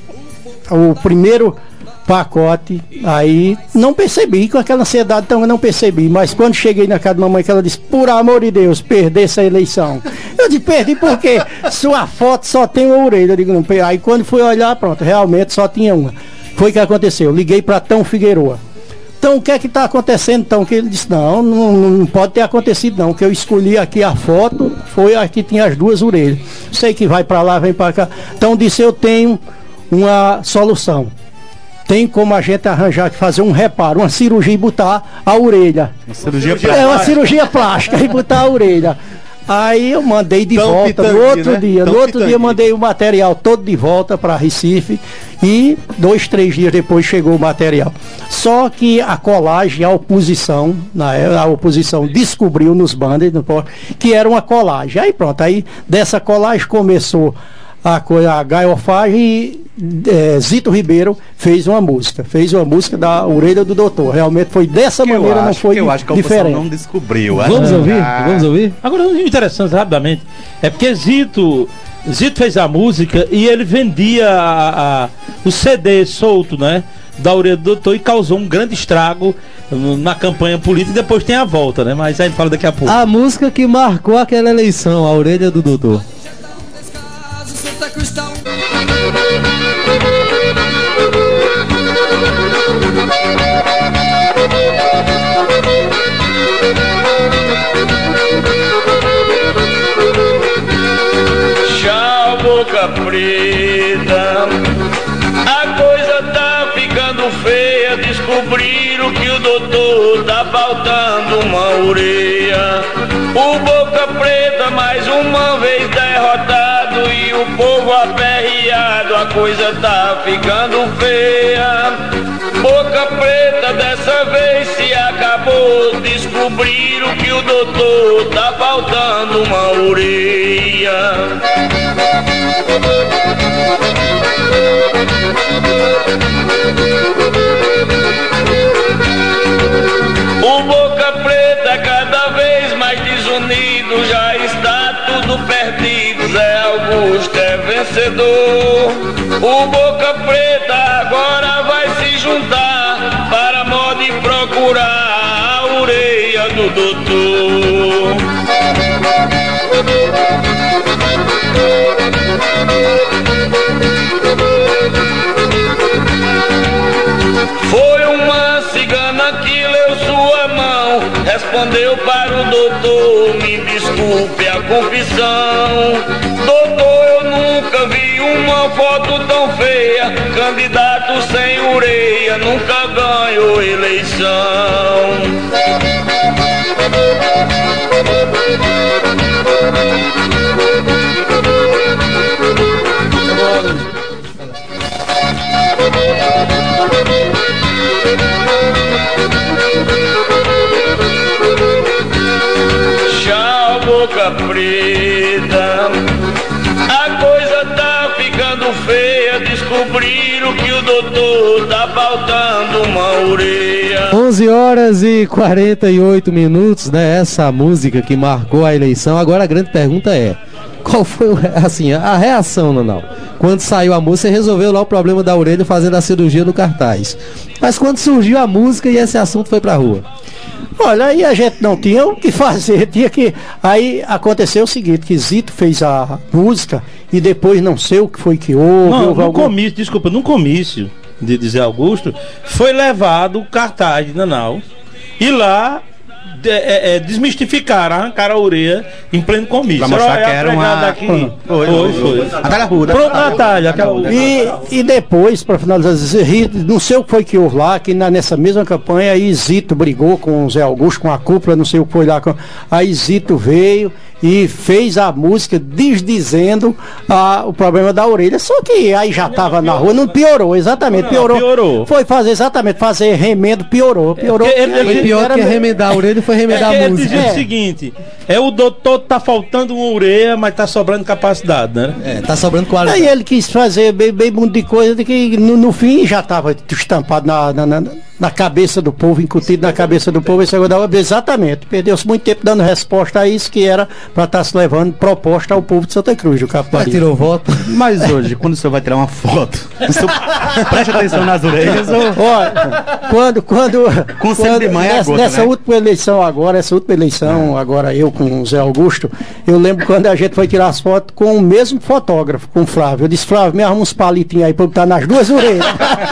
o primeiro pacote, aí não percebi, com aquela ansiedade também não percebi, mas quando cheguei na casa da mamãe, que ela disse, por amor de Deus, perder essa eleição. Eu disse, perdi porque sua foto só tem uma orelha. Eu digo, não, aí quando fui olhar, pronto, realmente só tinha uma. Foi o que aconteceu, liguei para Tom Figueiredo. Então, o que é que está acontecendo, então? Que ele disse, não, não, não pode ter acontecido, não. Que eu escolhi aqui a foto, foi a que tinha as duas orelhas. Sei que vai para lá, vem para cá. Então, disse, eu tenho uma solução. Tem como a gente arranjar, fazer um reparo, uma cirurgia e botar a orelha. Uma cirurgia plástica. É, uma cirurgia plástica e botar a orelha. Aí eu mandei de Tão volta pitangui, no outro né? dia. Tão no outro pitangui. dia mandei o material todo de volta para Recife e dois, três dias depois chegou o material. Só que a colagem, a oposição, a oposição descobriu nos banners que era uma colagem. Aí pronto, aí dessa colagem começou a coisa, a gaiofagem e é, Zito Ribeiro fez uma música, fez uma música da orelha do doutor. Realmente foi dessa que maneira, acho, não foi eu acho que a diferente. Não descobriu. Vamos ah, ouvir? Ah. Vamos ouvir? Agora, um interessante, rapidamente, é porque Zito, Zito fez a música e ele vendia a, a, o C D solto, né? Da orelha do doutor e causou um grande estrago na campanha política e depois tem a volta, né? Mas aí fala daqui a pouco. A música que marcou aquela eleição, a orelha do doutor. Tchau, boca preta, descobriram que o doutor tá faltando uma orelha. O Boca Preta mais uma vez derrotado e o povo aperreado, a coisa tá ficando feia. Boca Preta dessa vez se acabou, descobriram que o doutor tá faltando uma orelha. O Boca Preta cada vez mais desunido, já está tudo perdido, Zé Augusto é vencedor. O Boca Preta agora vai se juntar para modo de procurar a orelha do doutor. Foi uma cigana que leu sua mão, respondeu para o doutor, me desculpe a confissão. Doutor, eu nunca vi uma foto tão feia, candidato sem orelha nunca ganhou eleição. Tchau, Boca Preta, a coisa tá ficando feia, descobriram que o doutor tá faltando uma orelha. onze horas e quarenta e oito minutos, né? Essa música que marcou a eleição. Agora a grande pergunta é: qual foi assim, a reação, Nanau? Quando saiu a música, você resolveu lá o problema da orelha fazendo a cirurgia no cartaz. Mas quando surgiu a música e esse assunto foi pra rua? Olha, aí a gente não tinha o que fazer, tinha que... Aí aconteceu o seguinte, que Zito fez a música e depois não sei o que foi que houve. Não, houve no algum... comício, desculpa, no comício de, de Zé Augusto, foi levado o cartaz de Nanau e lá de, é, é, desmistificaram, arrancaram a orelha em pleno comício. Pra mostrar que era uma... Aqui. Hum. Foi, foi, foi. Natália Arruda. Pronto, Natália. Aquela... E, e depois, para finalizar, não sei o que foi que houve lá, que na, nessa mesma campanha, aí Zito brigou com o Zé Augusto, com a cúpula, não sei o que foi lá. Com... Aí Zito veio e fez a música desdizendo a, o problema da orelha. Só que aí já estava na rua, não piorou, exatamente, piorou. Não, piorou. Foi fazer exatamente, fazer remendo, piorou. Piorou. É, ele, ele, pior era que remendar a orelha foi remendar é, a música. Ele dizia o seguinte: é o doutor tá faltando uma orelha, mas tá sobrando capacidade, né? É, tá sobrando qualidade. Aí ele quis fazer bem, bem muito de coisa de que no, no fim já estava estampado na, na, na, na cabeça do povo, incutido na cabeça do povo. Esse negócio da... Exatamente. Perdeu-se muito tempo dando resposta a isso, que era para estar tá se levando proposta ao povo de Santa Cruz, do Capitão. Tirou voto. Mas hoje, quando o senhor vai tirar uma foto, o senhor preste atenção nas orelhas ou... Olha, quando, quando, Conselho quando de mãe é nessa, gota, nessa né? última eleição agora, essa última eleição, agora eu com o Zé Augusto, eu lembro quando a gente foi tirar as fotos com o mesmo fotógrafo, com o Flávio. Eu disse, Flávio, me arruma uns palitinhos aí pra eu botar nas duas orelhas.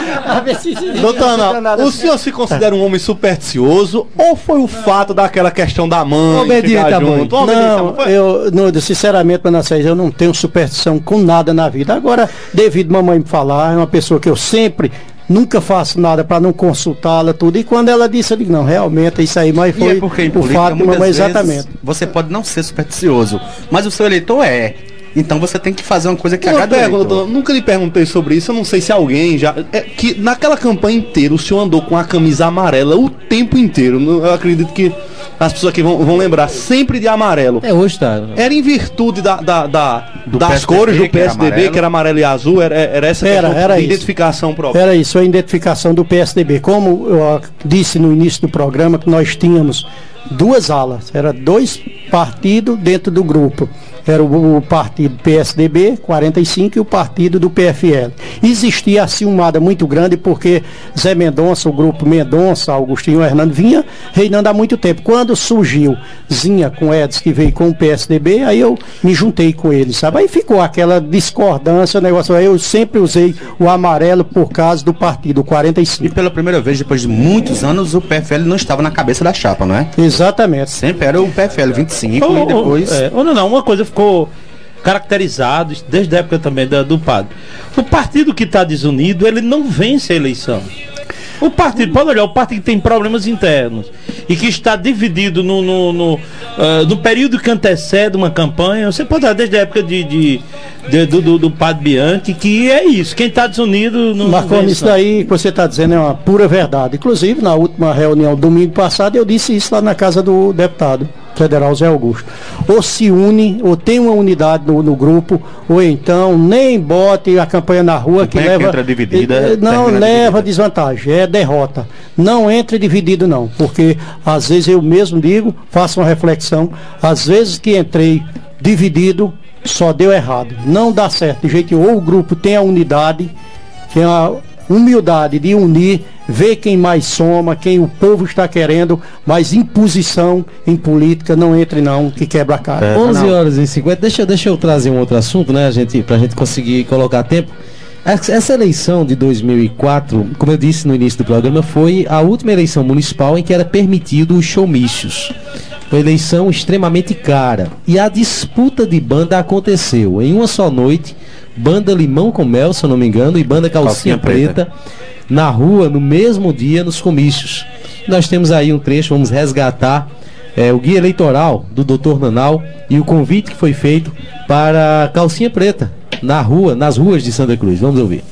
Doutor Ana, o senhor se considera um homem supersticioso ou foi o fato daquela questão da mãe? Obediente à mãe. Não, eu, não, sinceramente, Manassés, eu não tenho superstição com nada na vida. Agora, devido a mamãe me falar, é uma pessoa que eu sempre... Nunca faço nada para não consultá-la, tudo. E quando ela disse, eu digo, não, realmente, isso aí, mas foi e é porque em o política, fato, muitas mas vezes, exatamente. Você pode não ser supersticioso, mas o seu eleitor é. Então você tem que fazer uma coisa que agrada o eleitor. Nunca lhe perguntei sobre isso, eu não sei se alguém já... É, que naquela campanha inteira o senhor andou com a camisa amarela o tempo inteiro. Eu acredito que as pessoas aqui vão, vão lembrar sempre de amarelo. É, hoje tá. Era em virtude da, da, da do das P S D B, cores do P S D B, que era, que era amarelo e azul, era, era essa Era, questão era de isso. identificação própria. Era isso, a identificação do P S D B. Como eu disse no início do programa, que nós tínhamos duas alas, era dois partidos dentro do grupo. Era o, o partido P S D B, quarenta e cinco, e o partido do P F L. Existia a ciumada muito grande porque Zé Mendonça, o grupo Mendonça, Augustinho Hernando, vinha reinando há muito tempo. Quando surgiu Zinha com Edson, que veio com o P S D B, aí eu me juntei com ele, sabe? Aí ficou aquela discordância, o negócio. Aí eu sempre usei o amarelo por causa do partido quarenta e cinco. E pela primeira vez, depois de muitos anos, o P F L não estava na cabeça da chapa, não é? Exatamente. Sempre era o P F L vinte e cinco oh, e depois... É, oh, não, não, uma coisa ficou caracterizado desde a época também da, do padre. O partido que está desunido, ele não vence a eleição. O partido, pode olhar, o partido que tem problemas internos e que está dividido no, no, no, uh, no período que antecede uma campanha, você pode olhar desde a época de, de, de do, do, do Padre Bianchi, que é isso, quem está desunido não. Marconi, isso daí que você está dizendo é uma pura verdade. Inclusive, na última reunião, domingo passado, eu disse isso lá na casa do deputado federal Zé Augusto. Ou se une, ou tem uma unidade no, no grupo, ou então nem bote a campanha na rua, que leva. Que entra dividida, não leva dividida. Desvantagem, é derrota. Não entre dividido, não, porque às vezes eu mesmo digo, faço uma reflexão, às vezes que entrei dividido, só deu errado. Não dá certo, de jeito ou o grupo tem a unidade, tem a humildade de unir, ver quem mais soma, quem o povo está querendo, mas imposição em política não entre não, que quebra a cara. É, onze horas e cinquenta, deixa, deixa eu trazer um outro assunto, né, a gente, pra gente conseguir colocar tempo. Essa eleição de dois mil e quatro, como eu disse no início do programa, foi a última eleição municipal em que era permitido os showmícios. Uma eleição extremamente cara. E a disputa de banda aconteceu em uma só noite. Banda Limão com Mel, se eu não me engano, e banda Calcinha, Calcinha Preta, Preta na rua, no mesmo dia, nos comícios. Nós temos aí um trecho, vamos resgatar é, o guia eleitoral do doutor Nanau e o convite que foi feito para Calcinha Preta, na rua, nas ruas de Santa Cruz. Vamos ouvir.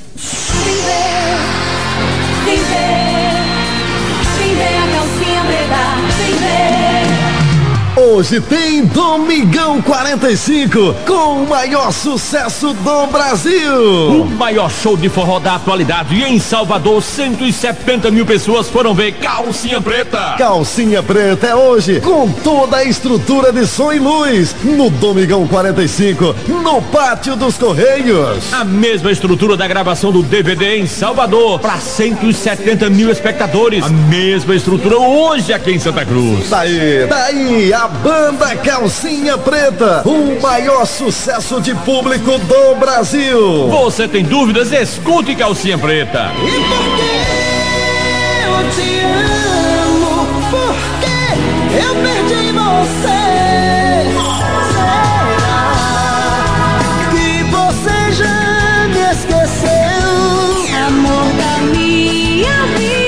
Hoje tem Domingão quarenta e cinco, com o maior sucesso do Brasil. O maior show de forró da atualidade. E em Salvador, cento e setenta mil pessoas foram ver Calcinha Preta. Calcinha Preta é hoje, com toda a estrutura de som e luz, no Domingão quarenta e cinco, no Pátio dos Correios. A mesma estrutura da gravação do D V D em Salvador, para cento e setenta mil espectadores. A mesma estrutura hoje aqui em Santa Cruz. Daí, daí, a Banda Calcinha Preta, o maior sucesso de público do Brasil. Você tem dúvidas? Escute Calcinha Preta. E por que eu te amo? Por que eu perdi você? Será que você já me esqueceu? Amor da minha vida.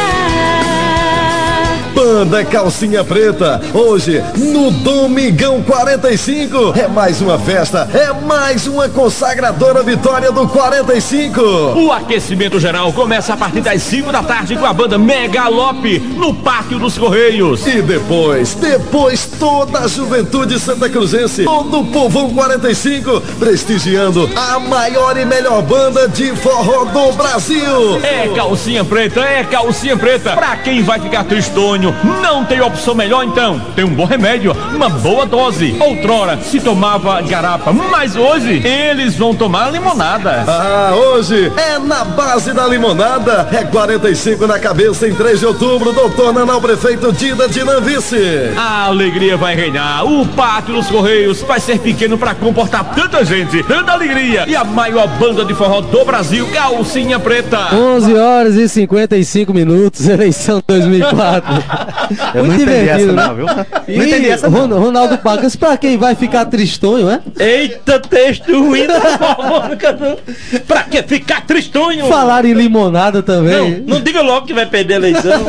Banda Calcinha Preta, hoje no Domingão quarenta e cinco. É mais uma festa, é mais uma consagradora vitória do quarenta e cinco. O aquecimento geral começa a partir das cinco da tarde com a banda Megalope, no Pátio dos Correios. E depois, depois toda a juventude santacruzense, todo o povão quarenta e cinco, prestigiando a maior e melhor banda de forró do Brasil. É Calcinha Preta, é Calcinha Preta. Pra quem vai ficar tristonho, não tem opção melhor então. Tem um bom remédio, uma boa dose. Outrora se tomava garapa, mas hoje eles vão tomar limonada. Ah, hoje é na base da limonada. É quarenta e cinco na cabeça em três de outubro, doutor Nanau, prefeito Dida Dinan Vice. A alegria vai reinar. O Pátio dos Correios vai ser pequeno para comportar tanta gente, tanta alegria. E a maior banda de forró do Brasil, Calcinha Preta. onze horas e cinquenta e cinco minutos, eleição dois mil e quatro. Eu muito não entendi divertido, essa né? não, viu? E Não entendi essa não. Ron- Ronaldo Pacas, pra quem vai ficar tristonho, né? Eita, texto ruim da Mônica. Pra que ficar tristonho? Falar em limonada também. Não, não diga logo que vai perder a eleição.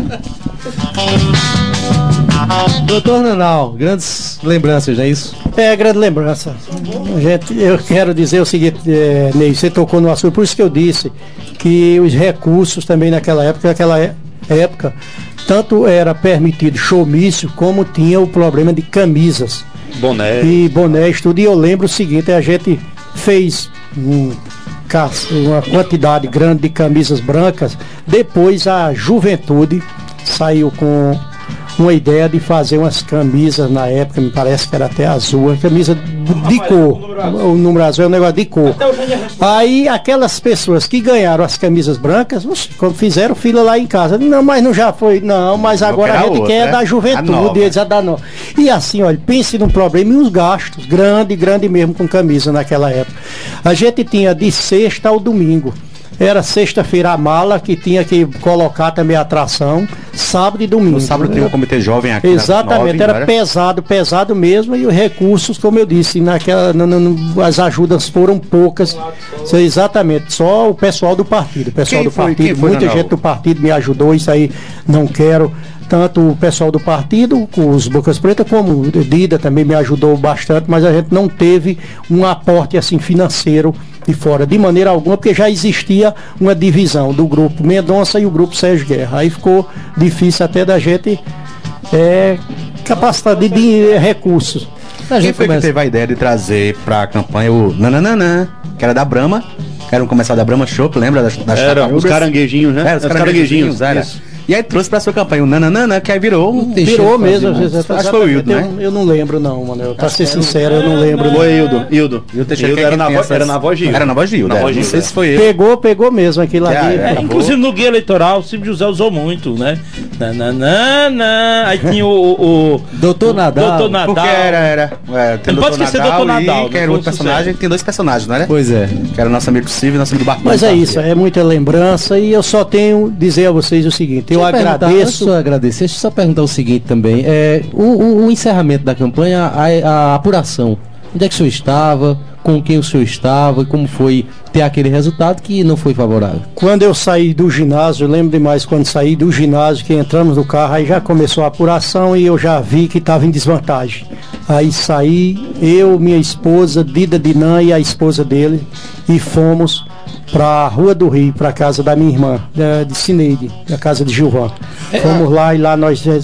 Doutor Nanau, grandes lembranças, não é isso? É, grande lembrança. Gente, eu quero dizer o seguinte, é, Ney, você tocou no assunto, por isso que eu disse que os recursos também naquela época, naquela é- época, tanto era permitido showmício, como tinha o problema de camisas. Boné. E bonés, tudo. E eu lembro o seguinte, a gente fez um, ca- uma quantidade grande de camisas brancas, depois a juventude saiu com uma ideia de fazer umas camisas na época, me parece que era até azul, uma camisa de cor, o número azul é um negócio de cor. Aí aquelas pessoas que ganharam as camisas brancas, oxe, como fizeram fila lá em casa, não, mas não já foi, não, mas agora a gente quer da juventude, eles a da nova. E assim, olha, pense num problema e uns gastos, grande, grande mesmo com camisa naquela época. A gente tinha de sexta ao domingo. era sexta-feira a mala, que tinha que colocar também a atração, sábado e domingo. No sábado tem o comitê jovem aqui. Exatamente, nove, era pesado, pesado mesmo, e os recursos, como eu disse, naquela, no, no, as ajudas foram poucas. Exatamente, só o pessoal do partido. O pessoal Quem do foi? partido, Quem foi, muita Nanal? gente do partido me ajudou, isso aí não quero. Tanto o pessoal do partido, com os Bocas Pretas, como o Dida também me ajudou bastante, mas a gente não teve um aporte assim financeiro de fora, de maneira alguma, porque já existia uma divisão do grupo Mendonça e o grupo Sérgio Guerra. Aí ficou difícil até da gente é, capacidade de, de recursos. A gente foi começa... que teve a ideia de trazer pra campanha o Nananana, que era da Brahma, que era um comercial da Brahma Shop, lembra? Das, das era, os caranguejinhos, né? Era, os, os caranguejinhos, era. Isso. E aí trouxe pra sua campanha o Nananana, que aí virou um... Virou mesmo, às vezes. Acho que foi o Hildo, né? Eu, eu não lembro não, mano. Pra ser sincero, eu não lembro. Foi Hildo, Hildo. Hildo era na voz, era na voz de Hildo. Era na voz de Hildo, não sei se foi ele. Pegou, pegou mesmo aquilo ali. É, inclusive no guia eleitoral, o Silvio José usou muito, né? Nananana, aí tinha o... o Doutor Nadal. Doutor Nadal. Porque era, era... É, tem não pode esquecer Doutor Nadal. Que era outro personagem, tem dois personagens, não era? Pois é. Que era o nosso amigo Silvio e nosso amigo Bartolomeu. Mas é isso, é muita lembrança e eu só tenho dizer a vocês o seguinte, eu agradeço... Deixa eu agradecer, deixa eu só perguntar o seguinte também, é, o, o, o encerramento da campanha, a, a apuração, onde é que o senhor estava, com quem o senhor estava, e como foi ter aquele resultado que não foi favorável? Quando eu saí do ginásio, eu lembro demais quando saí do ginásio, que entramos no carro, aí já começou a apuração e eu já vi que estava em desvantagem. Aí saí, eu, minha esposa, Dida Dinan e a esposa dele, e fomos para a Rua do Rio, para a casa da minha irmã, de, de Cineide, da casa de Gilvan. É, Fomos lá e lá nós é,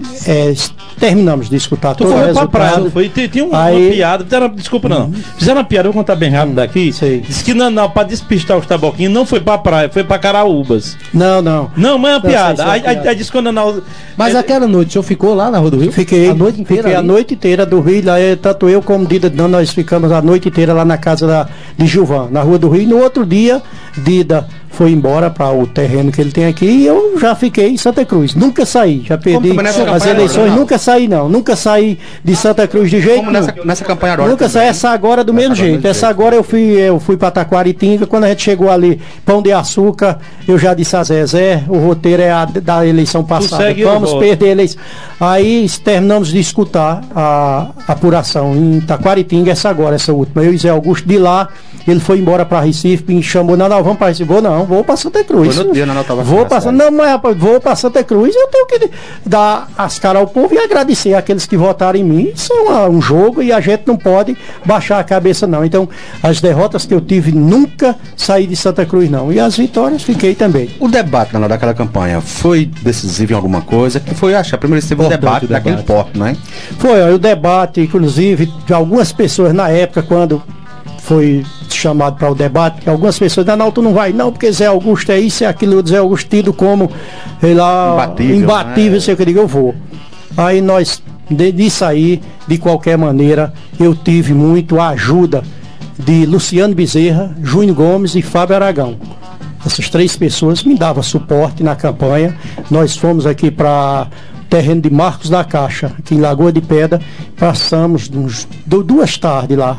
é, terminamos de escutar todo o resultado. Praia, foi, tem, tem uma, aí, uma piada, fizeram, desculpa não, hum. fizeram uma piada, eu vou contar bem rápido daqui. Sei. Diz que não, não, para despistar os taboquinhos não foi para praia, foi para Caraúbas. Não, não. Não, mas é uma piada. Aí, aí, aí diz que o Nanal... Mas é, aquela noite o senhor ficou lá na Rua do Rio? Fiquei. A noite inteira? Fiquei ali? A noite inteira do Rio, lá, tanto eu como Dida Dinan, nós ficamos a noite inteira lá na casa da, de Gilvan, na Rua do Rio. E no outro dia, Dida foi embora para o terreno que ele tem aqui e eu já fiquei em Santa Cruz. Nunca saí, já perdi as eleições, não? nunca saí não, nunca saí de Santa Cruz de jeito nenhum. Nessa, nessa campanha agora. Nunca saí, essa agora do mesmo jeito. Essa agora eu fui, eu fui para Taquaritinga, quando a gente chegou ali, Pão de Açúcar, eu já disse a Zezé, o roteiro é a da eleição passada. Vamos perder a eleição. Aí terminamos de escutar a, a apuração em Taquaritinga, essa agora, essa última. Eu e Zé Augusto de lá, ele foi embora para Recife, me chamou, não, não, vamos para Recife. Vou não, vou para Santa Cruz. Foi no dia, não, não, tava vou para não, mas rapaz, vou para Santa Cruz, eu tenho que dar as caras ao povo e agradecer àqueles que votaram em mim. Isso é uma, um jogo e a gente não pode baixar a cabeça não. Então, as derrotas que eu tive, nunca saí de Santa Cruz não. E as vitórias fiquei também. O debate na hora daquela campanha foi decisivo em alguma coisa? Que foi, acho, a primeira vez que teve um debate, debate daquele porte, não é? Foi, ó, o debate, inclusive, de algumas pessoas na época, quando foi chamado para o debate, algumas pessoas disseram, não, tu não vai não, porque Zé Augusto é isso, é aquilo, Zé Augusto tido como sei lá, imbatível, imbatível né? Sei o que eu digo, eu vou. Aí nós, de, de sair, de qualquer maneira, eu tive muito a ajuda de Luciano Bezerra, Júnior Gomes e Fábio Aragão. Essas três pessoas me davam suporte na campanha. Nós fomos aqui para terreno de Marcos da Caixa, aqui em Lagoa de Pedra, passamos uns, duas tardes lá,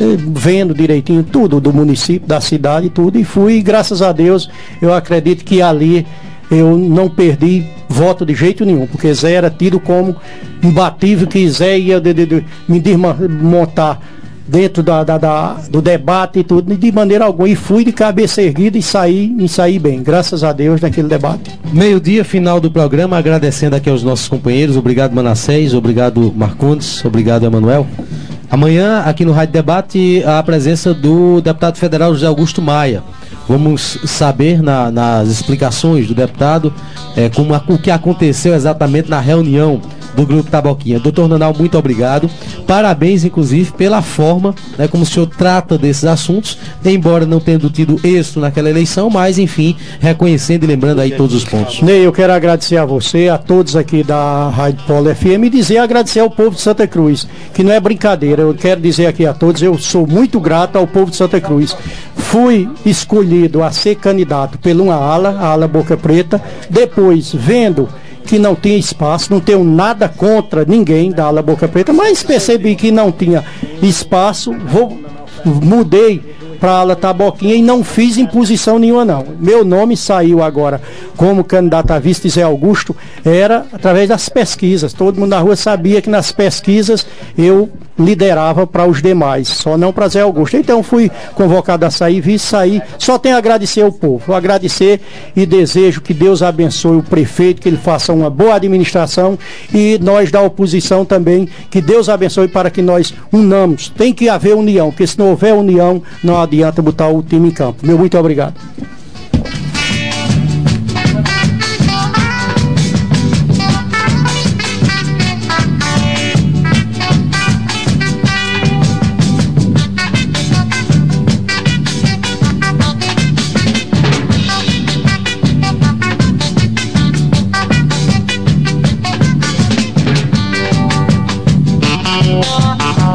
vendo direitinho tudo do município, da cidade, tudo, e fui, graças a Deus, eu acredito que ali eu não perdi voto de jeito nenhum, porque Zé era tido como imbatível, que Zé ia de, de, de, me desmontar dentro da, da, da, do debate e tudo, de maneira alguma, e fui de cabeça erguida e saí, e saí bem, graças a Deus, naquele debate. Meio-dia, final do programa, agradecendo aqui aos nossos companheiros, obrigado Manassés, obrigado Marcondes, obrigado Emanuel. Amanhã, aqui no Rádio Debate, a presença do deputado federal José Augusto Maia. Vamos saber na, nas explicações do deputado é, como a, o que aconteceu exatamente na reunião do Grupo Taboquinha. Doutor Nanal, muito obrigado. Parabéns, inclusive, pela forma, né, como o senhor trata desses assuntos, embora não tendo tido êxito naquela eleição, mas, enfim, reconhecendo e lembrando aí todos os pontos. Ney, eu quero agradecer a você, a todos aqui da Rádio Polo F M e dizer, agradecer ao povo de Santa Cruz, que não é brincadeira. Eu quero dizer aqui a todos, eu sou muito grato ao povo de Santa Cruz. Fui escolhido a ser candidato pela uma ala, a ala Boca Preta, depois, vendo que não tinha espaço, não tenho nada contra ninguém da ala Boca Preta, mas percebi que não tinha espaço, vou, mudei para a Taboquinha e não fiz imposição nenhuma não. Meu nome saiu agora como candidato a vice de Zé Augusto, era através das pesquisas. Todo mundo na rua sabia que nas pesquisas eu liderava para os demais, só não para Zé Augusto. Então fui convocado a sair, vice, sair. Só tenho a agradecer ao povo, vou agradecer e desejo que Deus abençoe o prefeito, que ele faça uma boa administração e nós da oposição também, que Deus abençoe para que nós unamos. Tem que haver união, porque se não houver união, não adianta botar o time em campo. Meu muito obrigado. Música